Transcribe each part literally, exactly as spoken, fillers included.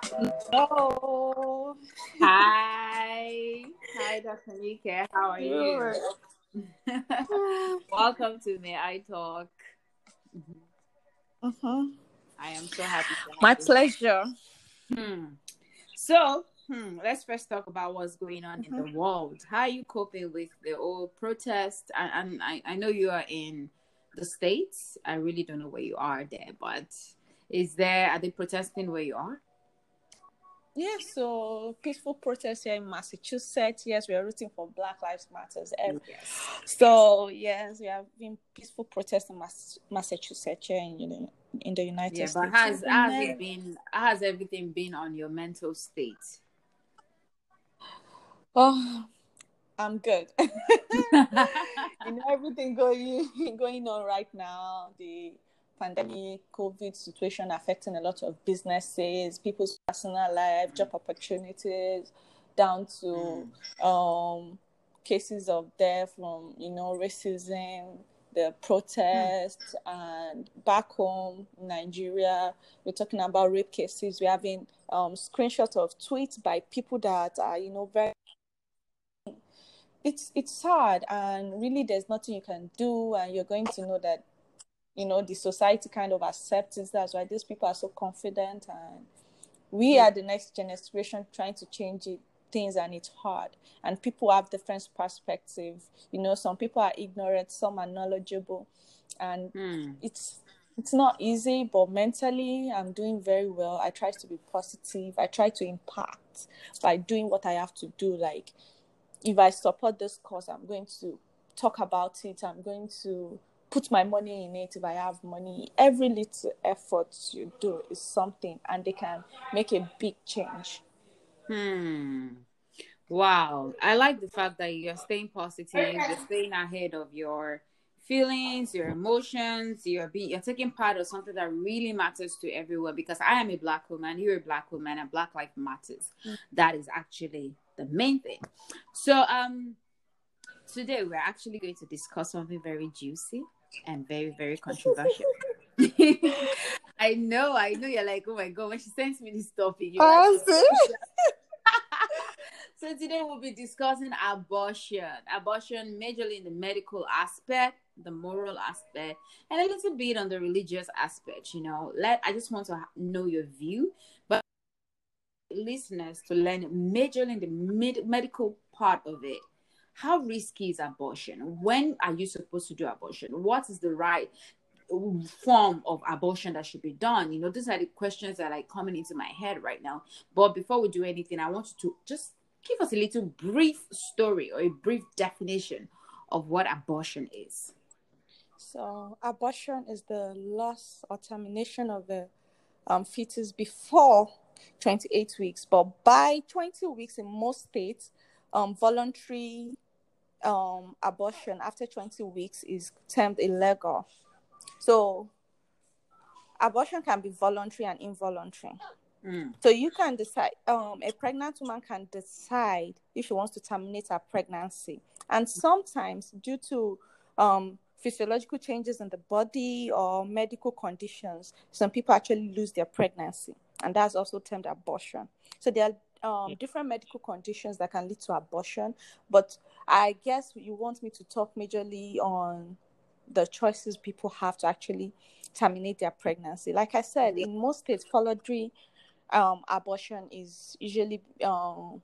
Hello. Hi. Hi, Doctor Nika. How are you? Good. Welcome to May I Talk. Mm-hmm. I am so happy to have My you. pleasure. Hmm. So, hmm, let's first talk about what's going on in Mm-hmm. the world. How are you coping with the whole protest? And, and I, I know you are in the States. I really don't know where you are there, but is there, are they protesting where you are? Yeah, so peaceful protest here in Massachusetts. Yes, we are rooting for Black Lives Matters. Yes. So yes, we have been peaceful protest in Mass- Massachusetts here in, you know, in the United Yeah, but States. has has it been has everything been on your mental state? Oh, I'm good. You know, everything going going on right now. The pandemic, COVID situation affecting a lot of businesses, people's personal life, job opportunities, down to um, cases of death from, you know, racism, the protests, and back home in Nigeria, we're talking about rape cases. We're having um, screenshots of tweets by people that are, you know, very it's it's sad, and really there's nothing you can do, and you're going to know that, you know, the society kind of accepts it. That's why these people are so confident, and we are the next generation trying to change it, things, and it's hard, and people have different perspective. You know, some people are ignorant, some are knowledgeable, and Hmm. it's it's not easy, but mentally I'm doing very well. I try to be positive. I try to impact by doing what I have to do. Like, if I support this cause, I'm going to talk about it. I'm going to put my money in it if I have money. Every little effort you do is something, and they can make a big change. Hmm. Wow. I like the fact that you're staying positive, you're staying ahead of your feelings, your emotions, you're being you're taking part of something that really matters to everyone, because I am a black woman, you're a black woman, and black life matters. That is actually the main thing. So um today we're actually going to discuss something very juicy and very, very controversial. I know, I know you're like, oh my god, when she sends me this topic, you're like, Awesome. so today we'll be discussing abortion. Abortion majorly in the medical aspect, the moral aspect, and a little bit on the religious aspect, you know. Let I just want to know your view, but listeners to learn majorly in the med- medical part of it. How risky is abortion? When are you supposed to do abortion? What is the right form of abortion that should be done? You know, these are the questions that are like coming into my head right now. But before we do anything, I want you to just give us a little brief story or a brief definition of what abortion is. So, abortion is the loss or termination of the um, fetus before twenty-eight weeks, but by twenty weeks in most states, um, voluntary um, abortion after twenty weeks is termed illegal. So abortion can be voluntary and involuntary. Mm. So you can decide, um, a pregnant woman can decide if she wants to terminate her pregnancy. And sometimes due to um, physiological changes in the body or medical conditions, some people actually lose their pregnancy. And that's also termed abortion. So there are um, different medical conditions that can lead to abortion. But I guess you want me to talk majorly on the choices people have to actually terminate their pregnancy. Like I said, in most states, voluntary um, abortion is usually um,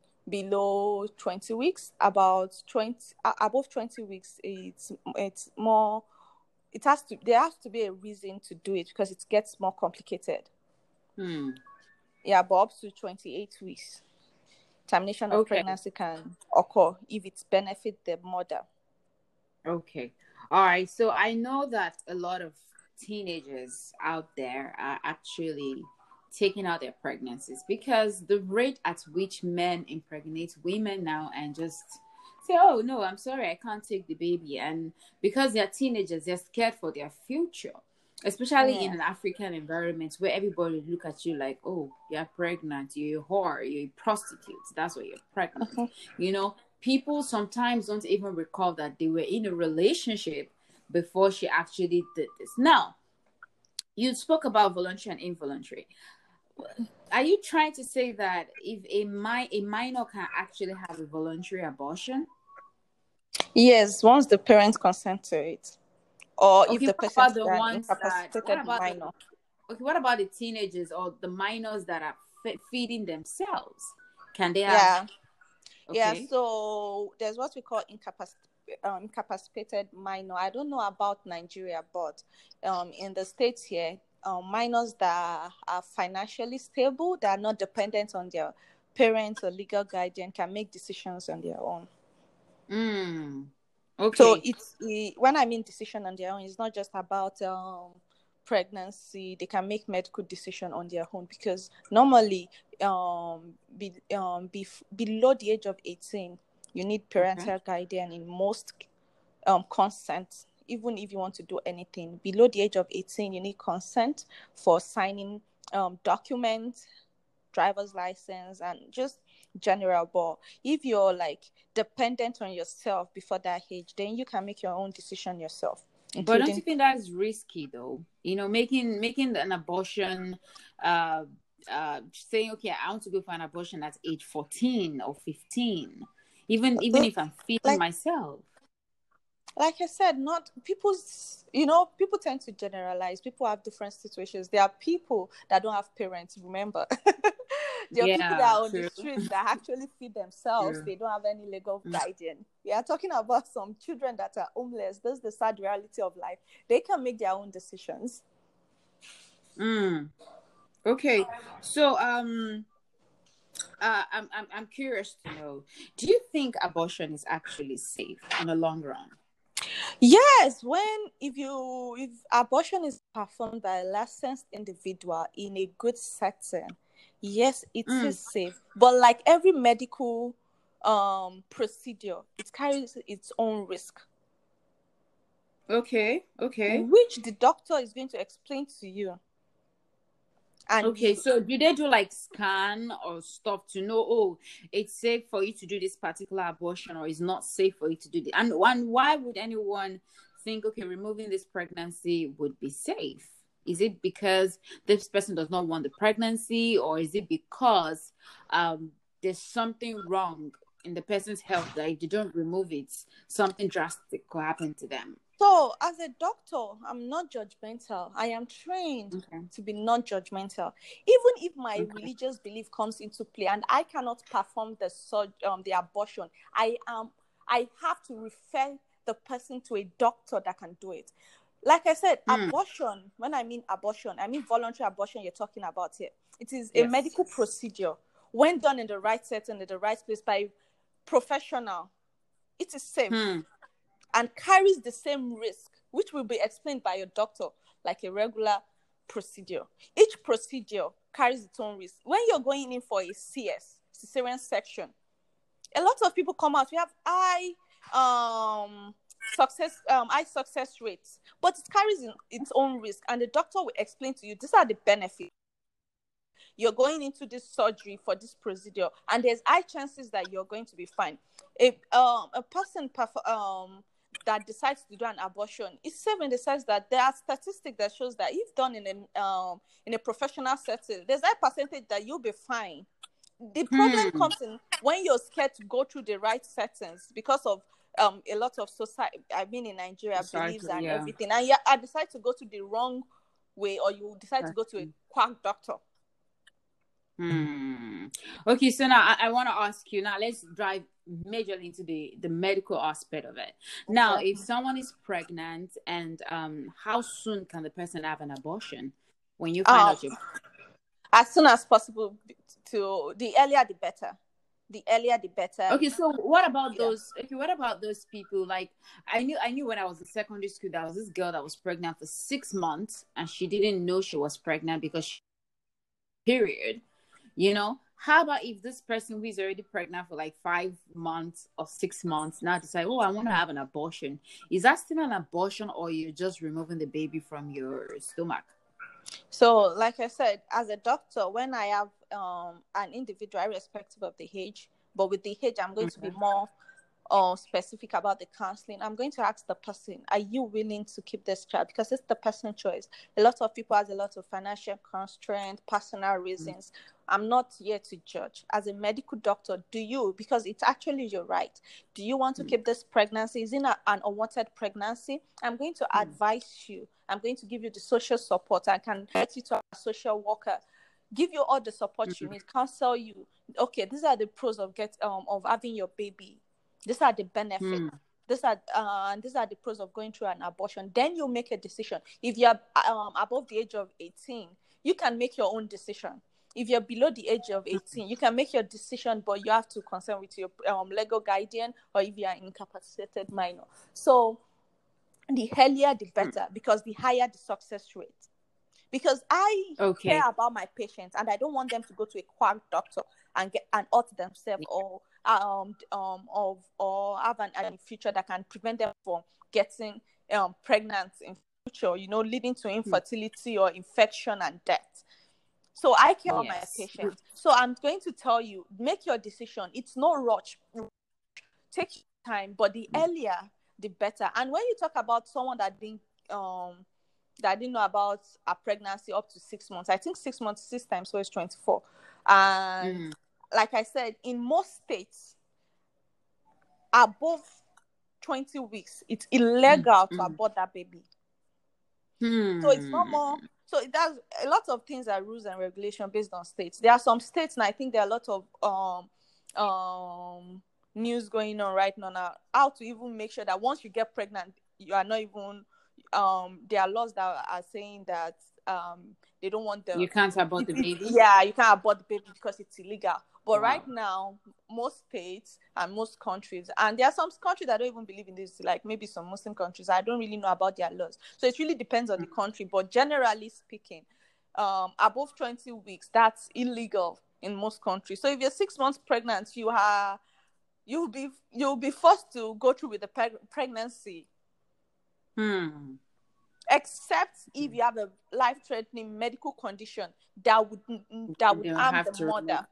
below twenty weeks. About twenty, uh, above twenty weeks, it's it's more. It has to. There has to be a reason to do it because it gets more complicated. Hmm. Yeah, but up to twenty-eight weeks, termination of Okay. pregnancy can occur if it benefits the mother. Okay. All right. So I know that a lot of teenagers out there are actually taking out their pregnancies because the rate at which men impregnate women now and just say, oh, no, I'm sorry, I can't take the baby. And because they're teenagers, they're scared for their future, especially Yeah. in an African environment where everybody look at you like, oh, you're pregnant, you're a whore, you're a prostitute. That's why you're pregnant. Uh-huh. You know, people sometimes don't even recall that they were in a relationship before she actually did this. Now, you spoke about voluntary and involuntary. are you trying to say that if a mi- a minor can actually have a voluntary abortion? Yes, once the parents consent to it, or if Okay, the what person about is the an ones that? What incapacitated about the? minor. Okay, what about the teenagers or the minors that are fe- feeding themselves? Can they have? Yeah, yeah. Okay. So there's what we call incapac- um, incapacitated minor. I don't know about Nigeria, but um, in the states here, um, minors that are financially stable, that are not dependent on their parents or legal guardian, can make decisions on their own. Mm. So Okay. it's it, when I mean decision on their own, it's not just about um, pregnancy. They can make medical decision on their own, because normally, um, be, um, be, below the age of eighteen, you need Okay. parental guardian in most um consent. Even if you want to do anything below the age of eighteen, you need consent for signing um documents, driver's license, and just general. But if you're like dependent on yourself before that age, then you can make your own decision yourself, But don't you including think that's risky though? You know, making making an abortion, uh, uh, saying okay, I want to go for an abortion at age fourteen or fifteen, even even if I'm feeding like myself. like I said, not people's, you know, people tend to generalize. People have different situations. There are people that don't have parents, remember. There are people that Yeah, are on the true, streets that actually feed themselves. true. They don't have any legal Mm. guardian. We are talking about some children that are homeless. That's the sad reality of life. They can make their own decisions. Mm. Okay, so um, uh, I'm I'm I'm curious to know, do you think abortion is actually safe in the long run? Yes, when if you if abortion is performed by a licensed individual in a good setting, yes, it Mm. is safe. But like every medical um procedure, it carries its own risk, Okay, okay. which the doctor is going to explain to you. And Okay, you so do they do like scan or stuff to know, oh, it's safe for you to do this particular abortion or it's not safe for you to do this? And, and why would anyone think, okay, removing this pregnancy would be safe? Is it because this person does not want the pregnancy, or is it because um, there's something wrong in the person's health that if they don't remove it, something drastic could happen to them? So, as a doctor, I'm not judgmental. I am trained Okay. to be non-judgmental. Even if my Okay. religious belief comes into play and I cannot perform the surg- um the abortion, I am I have to refer the person to a doctor that can do it. Like I said, Hmm. abortion, when I mean abortion, I mean voluntary abortion you're talking about here. It is a Yes. medical procedure. When done in the right setting, in the right place by professional, it is safe. Hmm. And carries the same risk, which will be explained by your doctor, like a regular procedure. Each procedure carries its own risk. When you're going in for a C S, cesarean section, a lot of people come out. We have high um success um high success rates, but it carries its own risk, and the doctor will explain to you these are the benefits. You're going into this surgery for this procedure, and there's high chances that you're going to be fine. If um a person perf- um that decides to do an abortion is safe in the sense that there are statistics that shows that if done in a um in a professional setting, there's a percentage that you'll be fine. The problem Hmm. comes in when you're scared to go through the right settings because of um a lot of society, I mean in Nigeria, beliefs Exactly. and Yeah. everything, and yeah, I decide to go to the wrong way, or you decide to go to a Exactly. quack doctor. Hmm. Okay, so now I, I want to ask you. Now let's drive majorly into the the medical aspect of it. Now, Okay. if someone is pregnant, and um, how soon can the person have an abortion? When you find Um, out you're as soon as possible. To the earlier the better. The earlier the better. okay, so what about Yeah. those? Okay, what about those people? Like, I knew, I knew when I was in secondary school, there was this girl that was pregnant for six months, and she didn't know she was pregnant because she period. You know, how about if this person who is already pregnant for like five months or six months now decide, oh, I want to have an abortion? Is that still an abortion, or you're just removing the baby from your stomach? So, like I said, as a doctor, when I have um an individual, irrespective of the age, but with the age, I'm going to be Okay. more. or specific about the counseling, I'm going to ask the person, are you willing to keep this child? Because it's the person's choice. A lot of people has a lot of financial constraints, personal reasons. I'm not here to judge. As a medical doctor, do you, because it's actually your right, do you want to keep this pregnancy? Is it a, an unwanted pregnancy? I'm going to advise you. I'm going to give you the social support. I can get you to a social worker, give you all the support mm-hmm. you need, counsel you. Okay, these are the pros of get um of having your baby. These are the benefits. Mm. These are uh, these are the pros of going through an abortion. Then you make a decision. If you're um, above the age of eighteen, you can make your own decision. If you're below the age of eighteen, you can make your decision, but you have to consult with your um, legal guardian, or if you are incapacitated minor. So the earlier, the better, because the higher the success rate. Because I okay. care about my patients, and I don't want them to go to a quack doctor and get and hurt themselves, or um um of or have an, an future that can prevent them from getting um pregnant in future, you know, leading to infertility or infection and death. So I care about yes. my patients. So I'm going to tell you, make your decision. It's no rush. Take your time, but the earlier, the better. And when you talk about someone that didn't um that didn't know about a pregnancy up to six months, I think six months, six times so it's twenty-four. And mm. like I said, in most states, above twenty weeks, it's illegal mm. to mm. abort that baby. Mm. So it's not more. So it does a lot of things are rules and regulation based on states. There are some states, and I think there are a lot of um um news going on right now, now how to even make sure that once you get pregnant, you are not even um there are laws that are saying that um they don't want the you can't abort it, the baby. Yeah, you can't abort the baby because it's illegal. But wow. right now, most states and most countries, and there are some countries that don't even believe in this, like maybe some Muslim countries, I don't really know about their laws. So it really depends on the country. But generally speaking, um, above twenty weeks, that's illegal in most countries. So if you're six months pregnant, you are, you'll be, you'll be forced to go through with the pre- pregnancy. Hmm. Except if you have a life-threatening medical condition that would that would harm the mother. Remove.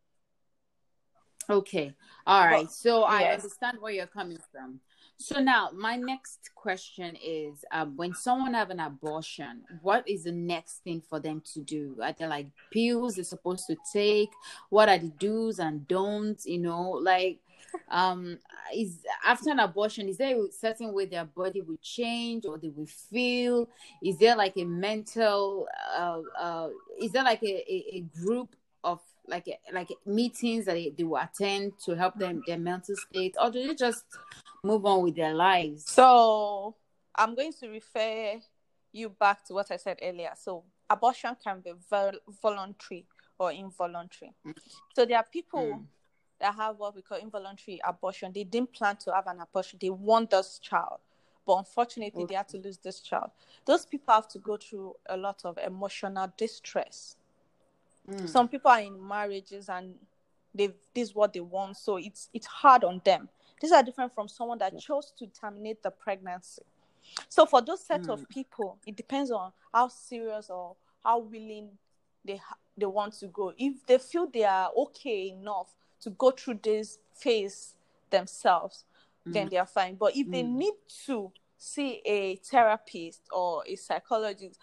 Okay. All right. But, so yes. I understand where you're coming from. So now my next question is, um, when someone have an abortion, what is the next thing for them to do? Are there like pills they're supposed to take? What are the do's and don'ts? You know, like, um, is after an abortion, is there a certain way their body will change or they will feel? Is there like a mental, uh, uh, is there like a, a, a group of like like meetings that they, they will attend to help them their mental state, or do they just move on with their lives? So I'm going to refer you back to what I said earlier. So abortion can be vol- voluntary or involuntary. Mm. So there are people mm. that have what we call involuntary abortion. They didn't plan to have an abortion. They want this child, but unfortunately okay. they had to lose this child. Those people have to go through a lot of emotional distress. Mm. Some people are in marriages and they this is what they want, so it's it's hard on them. These are different from someone that yeah. chose to terminate the pregnancy. So for those set mm. of people, it depends on how serious or how willing they they want to go. If they feel they are okay enough to go through this phase themselves, mm. then they are fine. But if mm. they need to see a therapist or a psychologist,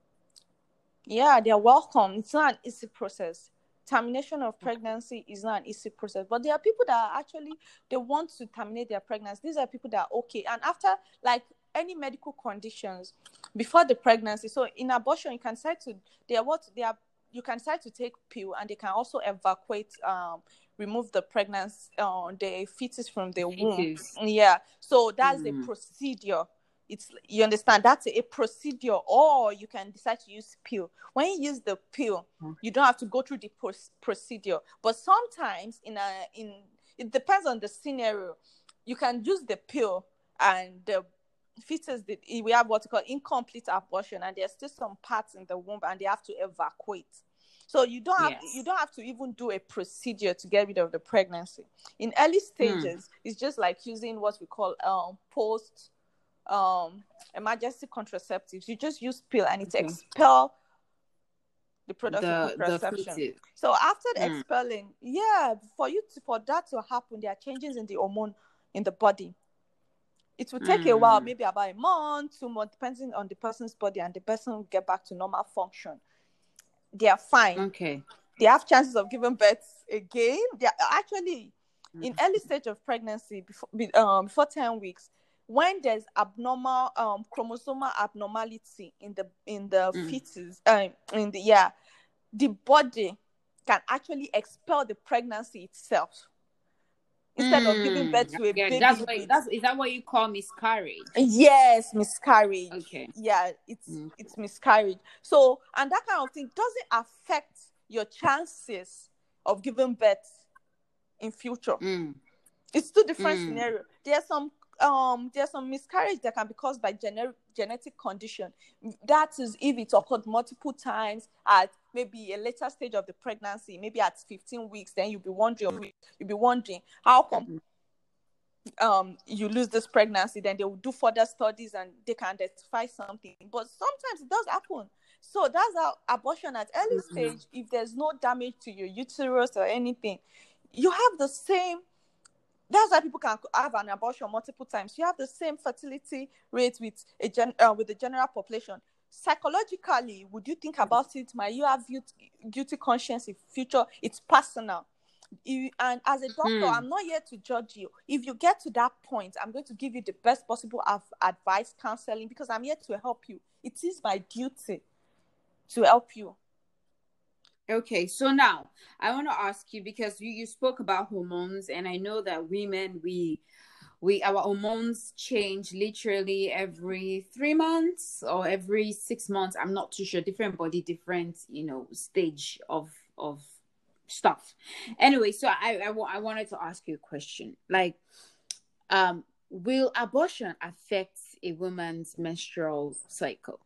yeah, they're welcome. It's not an easy process. Termination of pregnancy is not an easy process. But there are people that are actually, they want to terminate their pregnancy. These are people that are okay. And after, like, any medical conditions, before the pregnancy, so in abortion, you can decide to, they are what, they are, you can decide to take pill, and they can also evacuate, um, remove the pregnancy, uh, the fetus from the fetus. womb. Yeah. So that's mm. a procedure. It's, you understand, that's a procedure. Or you can decide to use pill. When you use the pill, you don't have to go through the pro- procedure. But sometimes in a in it depends on the scenario. You can use the pill, and the fetus, we have what we call incomplete abortion, and there's still some parts in the womb, and they have to evacuate. So you don't have yes. you don't have to even do a procedure to get rid of the pregnancy. In early stages, mm. it's just like using what we call um post um emergency contraceptives. You just use pill, and it okay. expel the product the, of contraception. The so after the mm. expelling, yeah, for you to, for that to happen, there are changes in the hormone in the body. It will take mm. a while, maybe about a month, two months, depending on the person's body, and the person will get back to normal function. They are fine. Okay. They have chances of giving birth again. They are actually mm. in early stage of pregnancy, before um before ten weeks, when there's abnormal um chromosomal abnormality in the in the mm. fetus, um in the yeah, the body can actually expel the pregnancy itself instead mm. of giving birth to a yeah, baby. That's what, that's is that what you call miscarriage? Yes, miscarriage. Okay. Yeah, it's mm. it's miscarriage. So, and that kind of thing doesn't affect your chances of giving birth in future. Mm. It's two different mm. scenarios. There's some um there's some miscarriage that can be caused by gener- genetic condition. That is if it occurred multiple times at maybe a later stage of the pregnancy, maybe at fifteen weeks. Then you'll be wondering, you'll be wondering how come um you lose this pregnancy. Then they will do further studies and they can identify something. But sometimes it does happen. So that's how abortion at early mm-hmm. stage, if there's no damage to your uterus or anything, you have the same. That's why people can have an abortion multiple times. You have the same fertility rate with a gen, uh, with the general population. Psychologically, would you think about it? Might you have guilty conscience in future? It's personal. If, and as a doctor, hmm. I'm not here to judge you. If you get to that point, I'm going to give you the best possible av- advice, counseling, because I'm here to help you. It is my duty to help you. Okay, so now I want to ask you, because you, you spoke about hormones, and I know that women, we we our hormones change literally every three months or every six months. I'm not too sure. Different body, different, you know, stage of of stuff. Anyway, so I I, I wanted to ask you a question. Like, um, will abortion affect a woman's menstrual cycle?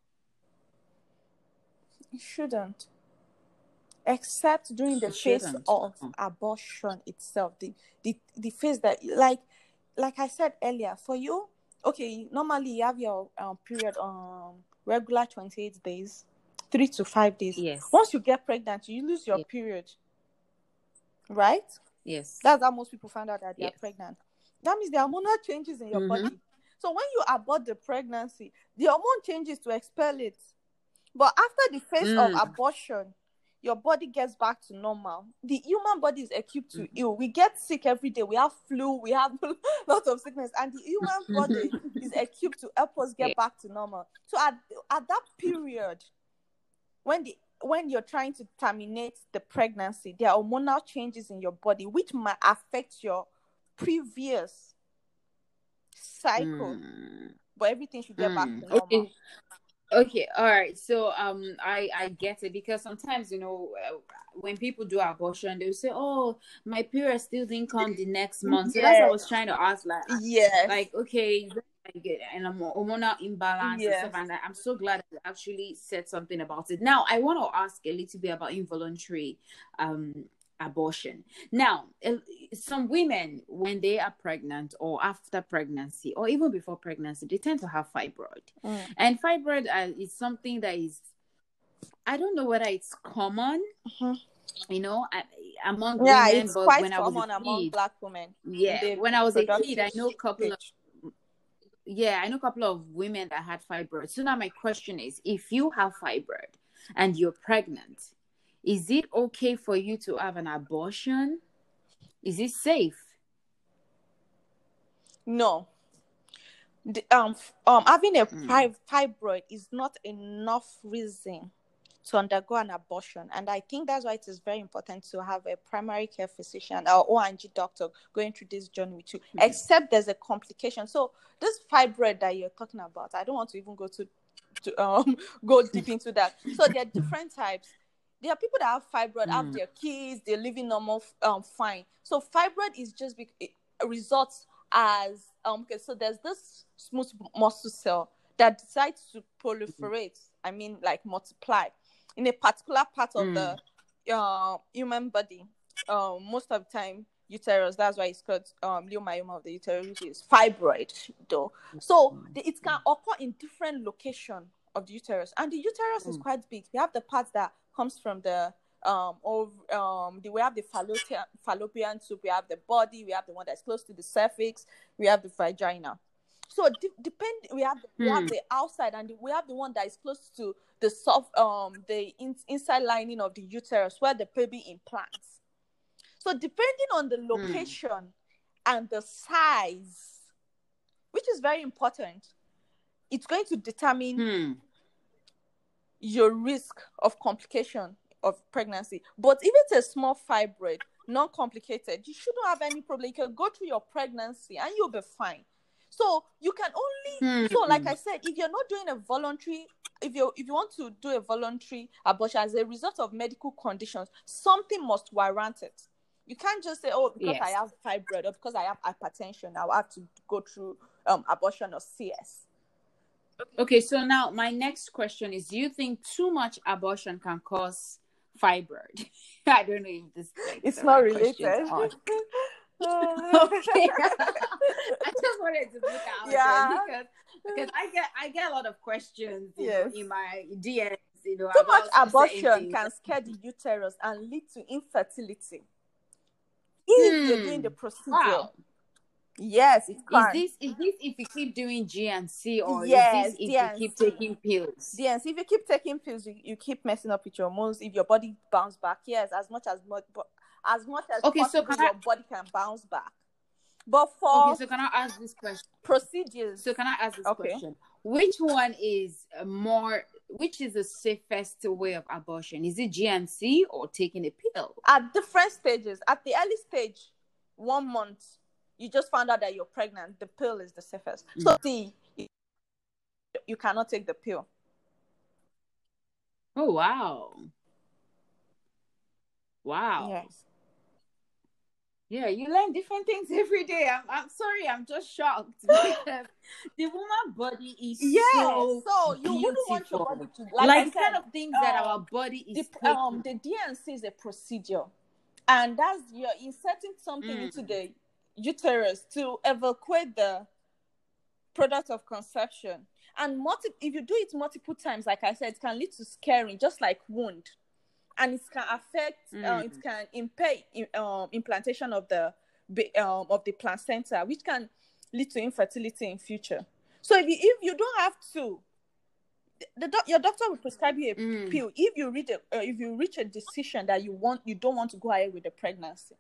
It shouldn't. Except during the phase of abortion itself, the, the the phase that, like like I said earlier, for you, okay, normally you have your um, period on um, regular twenty-eight days, three to five days. Yes. Once you get pregnant, you lose your yes. period, right? Yes. That's how most people find out that they yes. are pregnant. That means there are hormonal changes in your mm-hmm. body. So when you abort the pregnancy, the hormone changes to expel it. But after the phase mm. of abortion, your body gets back to normal. The human body is equipped to mm-hmm. heal. We get sick every day. We have flu. We have lots of sickness. And the human body is equipped to help us get back to normal. So at, at that period, when the when you're trying to terminate the pregnancy, there are hormonal changes in your body which might affect your previous cycle. Mm. But everything should get mm. back to normal. Okay. Okay, all right. So um, I I get it, because sometimes, you know, uh, when people do abortion, they'll say, "Oh, my period still didn't come the next month." So yes. that's what I was trying to ask. Like, yes, like okay, I get and I'm hormonal imbalance yes. and stuff, and I'm so glad that you actually said something about it. Now, I want to ask a little bit about involuntary um abortion. Now, some women, when they are pregnant or after pregnancy or even before pregnancy, they tend to have fibroid. Mm. And fibroid uh, is something that is, I don't know whether it's common, mm-hmm. you know, among yeah, women, it's but quite when I was a kid, among Black women. Yeah, when I was a kid, I know a couple stage. of yeah, I know a couple of women that had fibroid. So now my question is, if you have fibroid and you're pregnant, is it okay for you to have an abortion? Is it safe? No. The, um, um, having a mm. fibroid is not enough reason to undergo an abortion. And I think that's why it is very important to have a primary care physician or O R G doctor going through this journey with you, mm-hmm. except there's a complication. So this fibroid that you're talking about, I don't want to even go to, to um go deep into that. So there are different types. There are people that have fibroid, mm. have their kids, they're living normal, um, fine. So fibroid is just be- it results as um. Okay, so there's this smooth muscle cell that decides to proliferate. I mean, like multiply in a particular part of mm. the uh, human body. Um, most of the time, uterus. That's why it's called um leiomyoma of the uterus, which is fibroid, though. So the, it can occur in different locations of the uterus, and the uterus mm. is quite big. We have the part that comes from the um or um the, we have the fallopian fallopian tube, we have the body, we have the one that's close to the cervix, we have the vagina. So de- depend we have we have Hmm. the outside, and the, we have the one that is close to the soft um the in, inside lining of the uterus where the baby implants. So depending on the location and the size, which is very important, it's going to determine Hmm. your risk of complication of pregnancy. But if it's a small fibroid, non-complicated, you shouldn't have any problem. You can go through your pregnancy and you'll be fine. So you can only, Hmm. so like I said, if you're not doing a voluntary, if you if you want to do a voluntary abortion as a result of medical conditions, something must warrant it. You can't just say, oh, because I Yes. have fibroid or because I have hypertension, I'll have to go through um, abortion or C S. Okay, so now my next question is: do you think too much abortion can cause fibroid? I don't know if this like, It's the not right question related. to ask. Uh, Okay, I just wanted to put that out Yeah. there because because I get I get a lot of questions, you Yes. know, in my D Ms, you know, Too much about certain abortion things. can scare the uterus and lead to infertility if you're doing Hmm. the procedure. Wow. Yes, it Is can. this is this if you keep doing G and C, or Yes, is this if D you and keep C. taking pills? D and C, if you keep taking pills, you, you keep messing up with your hormones. If your body bounce back, yes, as much as much, as much as Okay, so possible, can I- your body can bounce back. But for Okay, so can I ask this question? procedures, So can I ask this Okay. question? Which one is uh, more? Which is the safest way of abortion? Is it G and C or taking a pill? at different stages, at the early stage, one month, you just found out that you're pregnant, the pill is the safest. Mm. So see, you cannot take the pill. Oh wow! Wow. Yes. Yeah, you learn different things every day. I'm, I'm sorry, I'm just shocked because the woman body is Yes. so So you wouldn't want your beautiful. body to, like, Like, I the said, kind of things that our um, body is the, um, capable. the D and C is a procedure, and that's you're inserting something Mm. into the uterus to evacuate the product of conception. And multi- if you do it multiple times, like I said, it can lead to scarring, just like wound, and it can affect, Mm. uh, it can impair um, implantation of the um, of the placenta, which can lead to infertility in future. So if you, if you don't have to, the doc- your doctor will prescribe you a Mm. pill if you reach a uh, if you reach a decision that you want you don't want to go ahead with the pregnancy.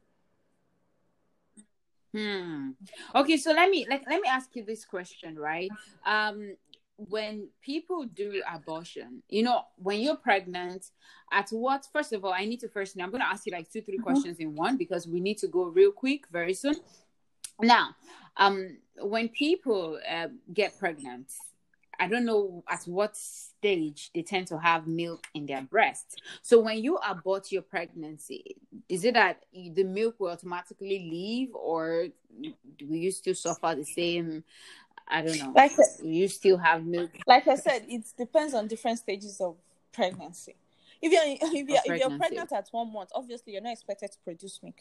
Hmm. Okay, so let me let, let me ask you this question, right? Um, when people do abortion, you know, when you're pregnant, at what, first of all, I need to first know, I'm going to ask you like two, three Mhm. questions in one because we need to go real quick very soon. Now, um, when people uh, get pregnant, I don't know at what stage they tend to have milk in their breast. So when you abort your pregnancy, is it that the milk will automatically leave, or do you still suffer the same? I don't know. Like Do you still have milk? like I said, it depends on different stages of pregnancy. If you're if you're, if you're Pregnancy. pregnant at one month, obviously you're not expected to produce milk.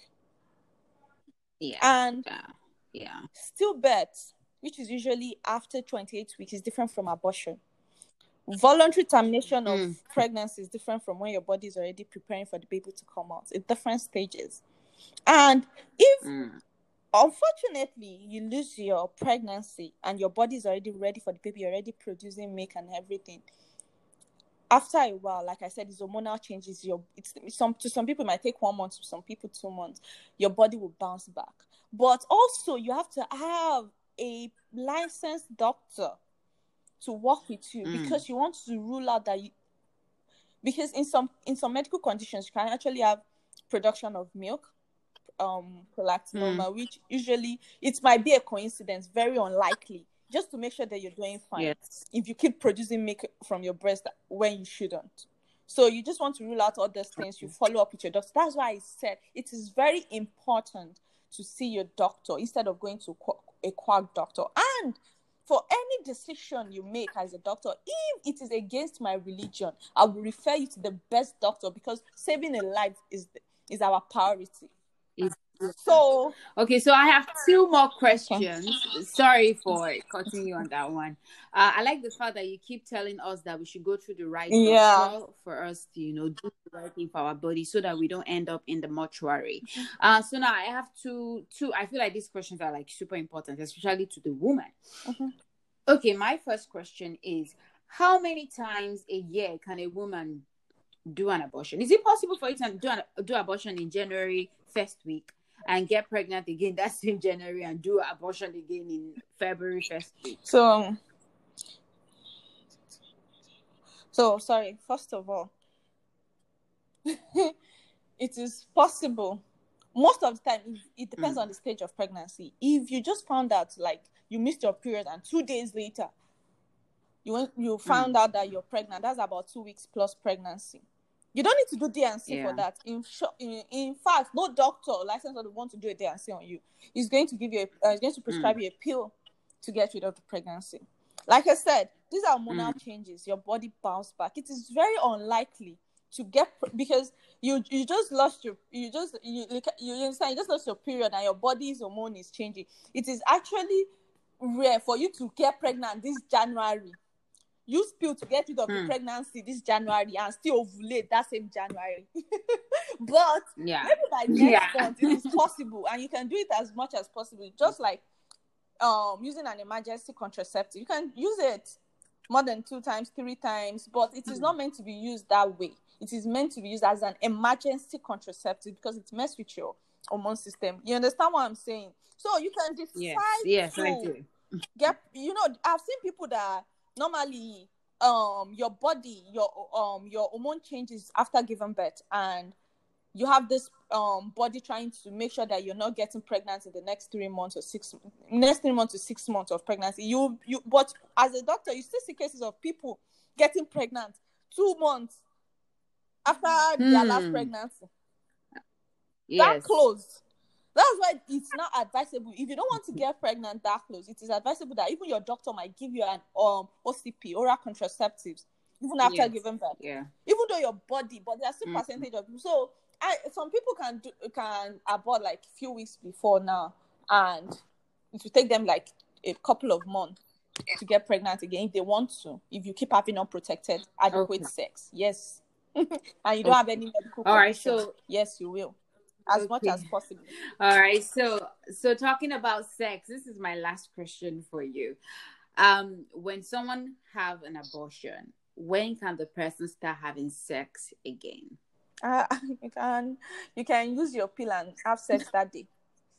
Yeah. And Yeah. Yeah. stillbirth, which is usually after twenty-eight weeks, is different from abortion. Voluntary termination of Mm. pregnancy is different from when your body is already preparing for the baby to come out. It's different stages. And if Mm. unfortunately you lose your pregnancy and your body is already ready for the baby, you're already producing milk and everything, after a while, like I said, it's hormonal changes. Your it's some to some people it might take one month, to some people two months. Your body will bounce back. But also you have to have a licensed doctor to work with you, Mm. because you want to rule out that you, because in some in some medical conditions you can actually have production of milk, um prolactinoma, which usually it might be a coincidence, very unlikely, just to make sure that you're doing fine. Yes. If you keep producing milk from your breast when you shouldn't. So you just want to rule out all those things. You follow up with your doctor. That's why I said it is very important to see your doctor instead of going to a quack doctor. And for any decision you make as a doctor, if it is against my religion, I will refer you to the best doctor, because saving a life is is our priority. It's So Okay, so I have two more okay. questions. Sorry for cutting you on that one. Uh, I like the fact that you keep telling us that we should go through the right Yeah. doctor for us to, you know, do the right thing for our body so that we don't end up in the mortuary. Uh, so now I have two, two. I feel like these questions are like super important, especially to the woman. Mm-hmm. Okay, my first question is, how many times a year can a woman do an abortion? Is it possible for you to do an do abortion in January first week and get pregnant again that same January and do abortion again in February first week? So, so sorry. First of all, it is possible. Most of the time, it, it depends mm. on the stage of pregnancy. If you just found out, like, you missed your period and two days later, you went, you found mm. out that you're pregnant, that's about two weeks plus pregnancy. You don't need to do D and C yeah. for that. In, in in fact, no doctor or licensed doctor want to do a D and C on you. He's going to give you, a, uh, he's going to prescribe mm. you a pill to get rid of the pregnancy. Like I said, these are hormonal mm. changes. Your body bounce back. It is very unlikely to get because you you just lost your you just you you understand you just lost your period and your body's hormone is changing. It is actually rare for you to get pregnant this January. Use pill to get rid of hmm. the pregnancy this January and still ovulate that same January. But yeah. maybe by next yeah. month it is possible, and you can do it as much as possible. Just like um using an emergency contraceptive, you can use it more than two times, three times, but it is not meant to be used that way. It is meant to be used as an emergency contraceptive because it messes with your hormone system. You understand what I'm saying? So you can decide yes, yes, to I do. get. You know, I've seen people that normally um your body, your um your hormone changes after giving birth, and you have this um body trying to make sure that you're not getting pregnant in the next three months or six next three months to six months of pregnancy. You you but as a doctor, you still see cases of people getting pregnant two months after hmm. their last pregnancy. Yes. That close. That's why it's not advisable. If you don't want to get pregnant that close, it is advisable that even your doctor might give you an um O C P, oral contraceptives, even after yes. giving birth. Yeah. Even though your body, but there's still mm-hmm. percentage of people. So I some people can do can abort like a few weeks before now, and it will take them like a couple of months to get pregnant again if they want to. If you keep having unprotected, adequate okay. sex, yes, and you don't okay. have any medical all right, conditions, so yes, you will. As okay. much as possible. All right. So, so talking about sex, this is my last question for you. Um, when someone have an abortion, when can the person start having sex again? Uh, you can, you can use your pill and have sex that day.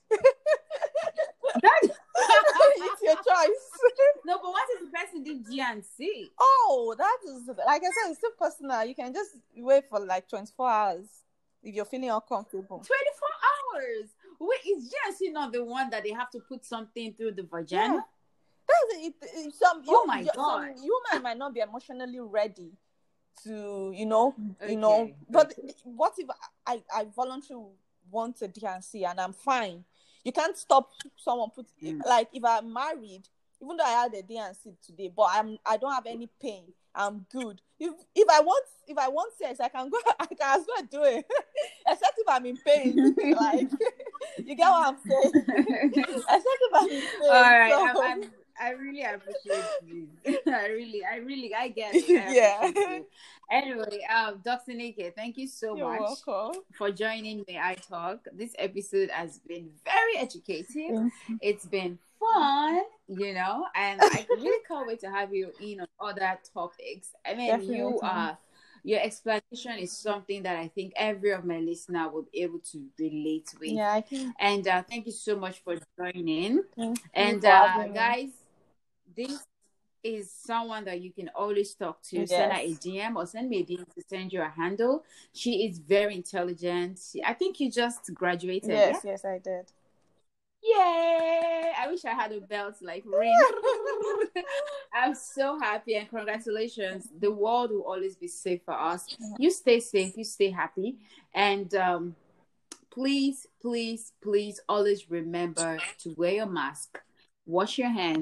It's your choice. No, but what if the person did G and C? Oh, that is, like I said, it's still personal. You can just wait for like twenty-four hours. If you're feeling uncomfortable. twenty-four hours? Wait, is G and C not the one that they have to put something through the vagina? Yeah. That's it. it some, oh you, my God. Some human might not be emotionally ready to, you know, okay. you know. But okay. what if I, I voluntarily want a D and C and I'm fine? You can't stop someone put mm. like if I'm married, even though I had a D and C today, but I'm I don't have any pain. I'm good. If if I want if I want sex, I can go. I can as well do it. Except if I'm in pain. Like you get what I'm saying. Except if I'm in pain. All right, so. I'm, I'm, I really appreciate this. I really, I really, I get it. I yeah. It. Anyway, um, Doctor Nike, thank you so You're much welcome. for joining May I Talk. This episode has been very educative. It's been fun, you know, and I really can't wait to have you in on other topics. I mean, Definitely. you are, your explanation is something that I think every of my listener will be able to relate with. Yeah, I can. And uh, thank you so much for joining. Thank and uh, guys, this is someone that you can always talk to. Yes. Send her a D M or send me a D M to send you a handle. She is very intelligent. She, I think you just graduated. Yes, yeah? yes, I did. Yay! I wish I had a belt like ring. I'm so happy and congratulations. The world will always be safe for us. You stay safe, you stay happy. And um, please, please, please always remember to wear your mask, wash your hands,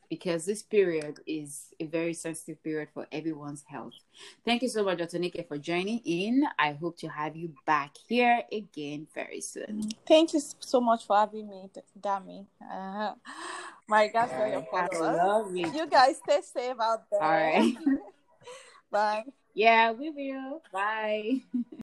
because this period is a very sensitive period for everyone's health. Thank you so much, Doctor Nike, for joining in. I hope to have you back here again very soon. Thank you so much for having me, Dami. Uh, my regards to your Have a followers. lovely You guys stay safe out there. All right. Bye. Yeah, we will. Bye.